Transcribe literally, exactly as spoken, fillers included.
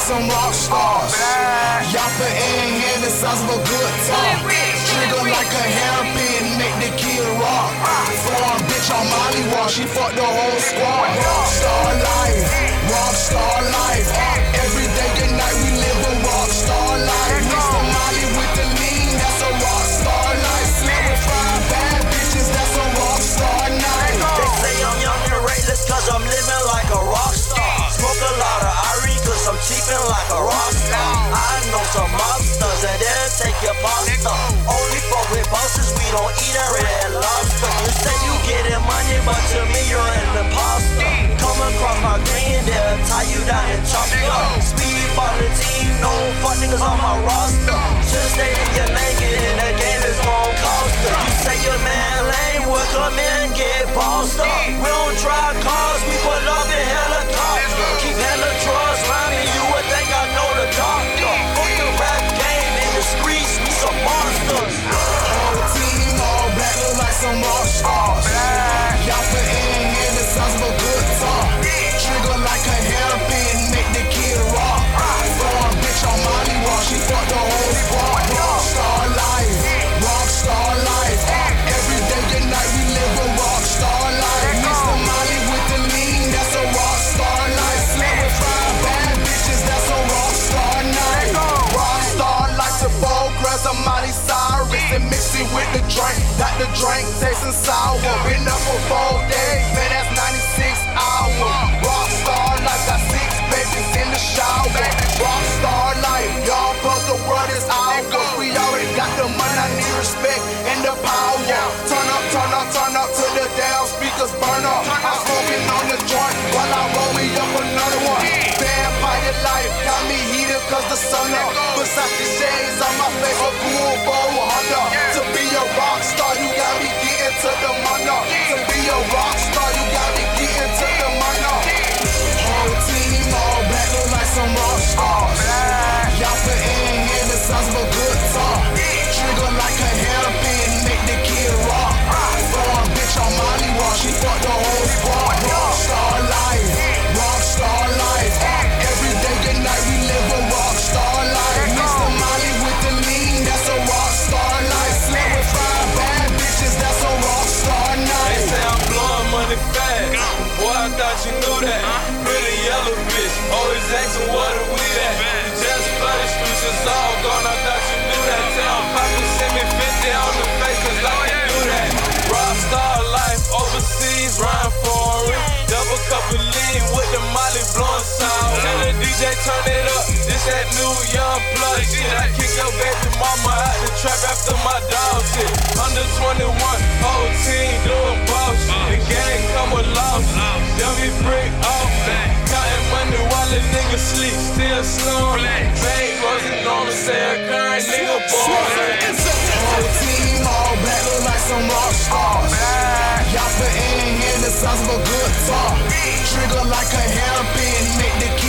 some rock stars. Y'all put in here the sounds of a good talk. Trigger like a hairpin, make the kid rock. Foreign bitch on Molly Walk, she fucked the whole squad. Rockstar life, rockstar life. Every day and night we live a rockstar life. Mix the Molly with the lean, that's a rockstar life. Slept with five bad bitches, that's a rockstar night. They say I'm young and reckless cause I'm living like a rockstar. Smoke a lot of Irie cause I'm cheapin' like a rockstar. I know some mobsters and they'll take your pasta. Only fuck with bosses, we don't eat a red lobster. You say you getting money but to me you're an imposter. Come across my green, they'll tie you down and chop you up. Speed for the team, no fuck niggas on my roster. Should've stayed in your lane, get in the game, it's gon' cost us. You say your man lame, we'll come in and get bossed up. We don't drive cars, we pull up in helicopter. Keep hella drugs around me, you would think I know the doctor. Fuck the rap game in the streets, we some monsters. Whole team all black, look like some rock stars. Y'all put in here the sounds of a good talk. Trigger like a hairpin, make the kid rock. Foreign bitch on Molly Walk, she fucked the whole squad. Rockstar life, rockstar life. Every day and night we live a rockstar life. Mix the Molly with the lean, that's a rockstar life. Slept with five bad bitches, that's a rockstar night. Rockstar life to four grams of Molly Cyrus and mix it with the drink. Got the drink tasting sour. Been up for four days, man, that's ninety-six hours. Rockstar life, got six babies in the shower. Rockstar life, y'all plus the world is ours. We already got the money, I need respect and the power. Turn up, turn up, turn up till the damn speakers burn up. I'm smoking on the joint while I roll me up another one. Vampire life got me heated cause the sun up. Versace shades on my face, a cool four hundred. To be a rock star, you got me getting to the money. To be a rock star, you got me getting to the money. Whole team all black, look like some rock stars. Y'all put in here the sounds of a good talk. Trigger like a hairpin, make the kid rock. Foreign bitch on Molly Walk, she fucked the whole squad. Rockstar life, rockstar life. Every day and night we live a rockstar life. Mix the Molly with the lean, that's a rockstar life. Slept with five bad bitches, that's a rockstar night. They say I'm blowing money fast. Boy, I thought you knew that. Pretty yellow bitch, always asking what are we at. You just flood the streets, it's all gone. I thought you knew that. Tell Papa send me fifty on the face, cause I can do that. Rockstar life, overseas, rhyme foreign. Double cup of lean with the Molly blowing sound. Tell the D J turn it up, this that new young plug shit. I kick your baby mama out the trap after my dog shit. Under twenty-one, whole team doing boss shit. The gang come with loss, dummy break off. Counting money while the nigga sleep, still snoring. Bank wasn't on the sale, current nigga boy. Whole team all black, look like some rock stars. Y'all put in here the sounds of a good talk. Trigger like a hairpin, make the